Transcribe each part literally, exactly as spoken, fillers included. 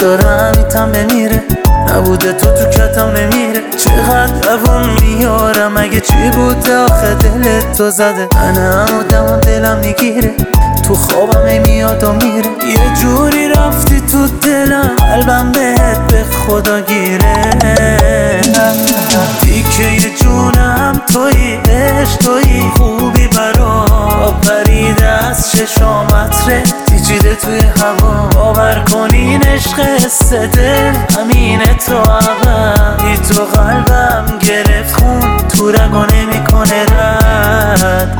داره همیتم بمیره، نبوده تو تو کتم نمیره. چقدر دوون میارم اگه چی بوده آخه دلت تو زده. من همو دمم دلم میگیره، تو خوابم میاد و میره. یه جوری رفتی تو دلم، قلبم بهت به خدا گیره. دیگه یه جونم تویی، عشق تویی، خوبی برا پریده از چشامت ره، پیچیده توی هوا. باور کنین عشق حسه دل همینه تو عقم، بی تو قلبم گرفت خون، تو رگا نمیکنه رد.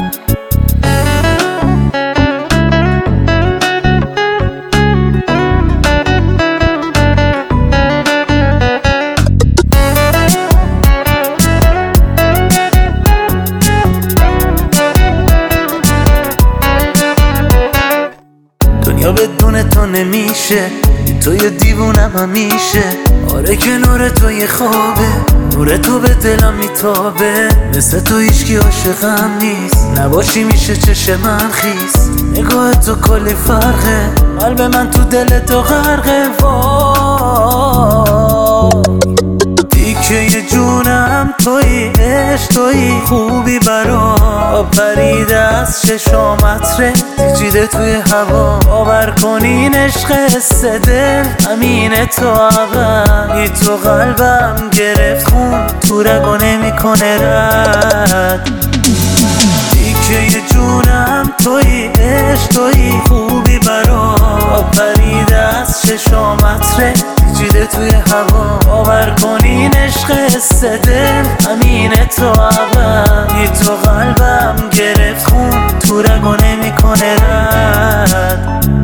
دنیا بدون تو نمیشه، تو یه دیوونم همیشه. آره که نور تو یه خوابه، نور تو به دلم میتابه. مثل تو هیچکی عاشقم نیست، نباشی میشه چشم من خیس. نگاه تو کلی فرقه، قلب من تو دل تو غرقه. وای دیگه یه جونم تویی، عشق تویی، خوبی برا پریده از چشامت ره، پیچیده توی هوا. باور کنین عشق حسه دل همینه تو عقم، بی تو قلبم گرفت خون، تو رگا نمیکنه رد. دیگه یه جونم تویی، عشق تویی، خوبی برا پریده از چشامت ره، پیچیده توی هوا. باور کنین عشق حسه دل همینه تو عقم، بی تو قلبم گرفت خون، تو رگا نمیکنه رد.